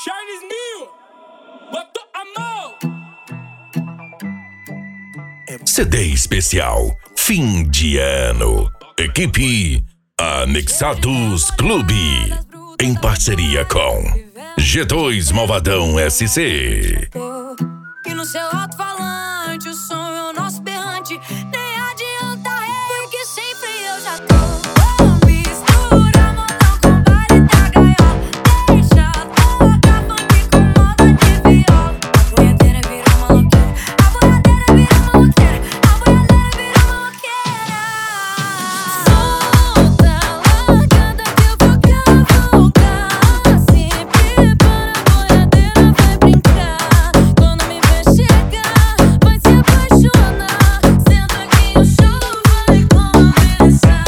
Charles Mil, botou a mão. CD especial fim de ano. Equipe Anexados Clube, em parceria com G2 Malvadão SC. E no seu alto-falante o som é o nosso berrante. Nem adianta porque sempre eu já tô. Mistura modão com baile da gaiola. Deixa tocar funk com moda de viola. A boiadeira vira maloqueira, a boiadeira vira maloqueira, a boiadeira vira maloqueira. Solta, largada que eu vou cavalgar. Se prepara, a boiadeira vai brincar. Quando me ver chegar, vai se apaixonar. Senta aqui, o show vai começar.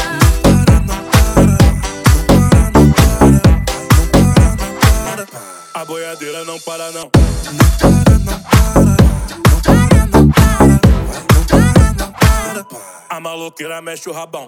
A boiadeira não para não. A maloqueira mexe o rabão.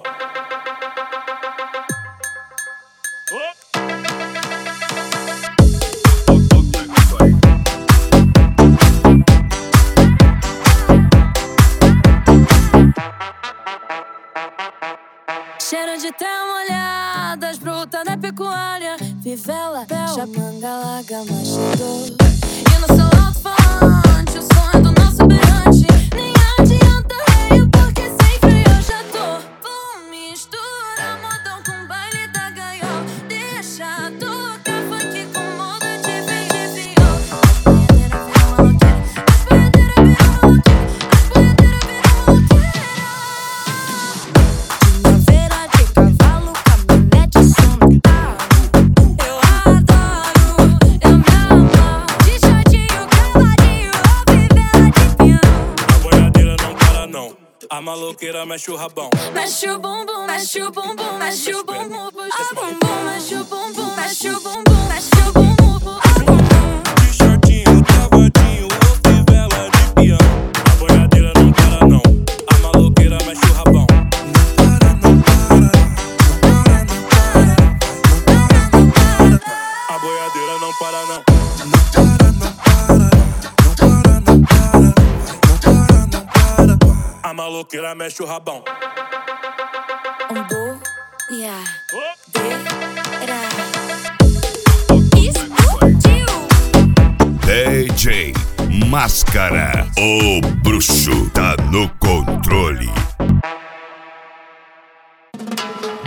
Cheiro de terra molhada, as brutas da pecuária. Fivela, Chamanga, Gama, chegou. E no seu alto-falante, o som é do nosso berrante. Nem adianta reio, porque sempre eu já tô. Mistura modão com baile da gaiola. Deixa tocar funk com moda de viola. As boiadeiras viram maloqueira, as boiadeiras viram maloqueira, as boiadeiras viram maloqueira. Primavera de cavalo, caminhonete, som no carro. Eu adoro, eu me amarro. De shortinho, caladinho, ou fivela de piano. A boiadeira não para não. A maloqueira mexe o rabão. Mexe o bumbum, mexe o bumbum, mexe o bumbum, puxa o bumbum, mexe o bumbum, mexe o bumbum, mexe o bumbum, puxa o bumbum. De shortinho, cavadinho, ou fivela de piano. A boiadeira não para não. A maloqueira mexe o rabão. A boiadeira não para não. A maloqueira mexe o rabão. Boiadeira explodiu. DJ Máscara, o bruxo tá no controle.